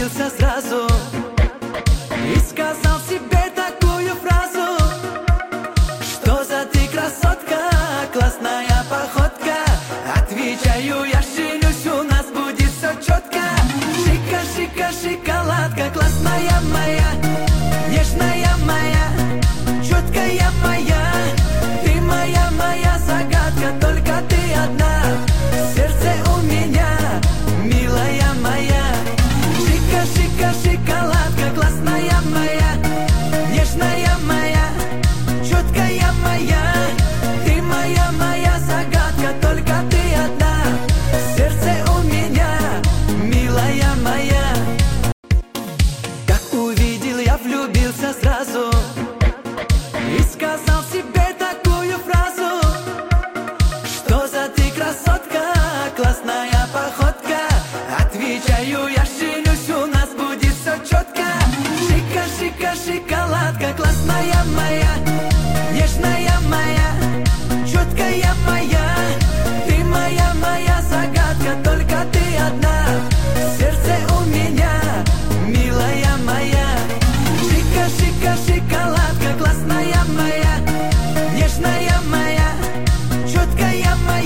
влюбился сразу и сказал себе такую фразу: что за ты красотка, классная походка. Отвечаю, я женюсь, у нас будет все четко. Шика, шика, шоколадка, классная моя, нежная моя, четкая моя. Ты моя, моя загадка, только ты одна в сердце у меня, милая моя. Шика, шика, шоколадка, классная моя, нежная моя, четкая моя. Ты моя, моя загадка, только ты одна в сердце у меня, милая моя. Как увидел, я влюбился сразу и сказал себе такую фразу: что за ты красотка, классная походка. Отвечаю, я женюсь, у нас будет все четко. Шика, шика, шоколадка, классная моя, нежная моя, четкая моя.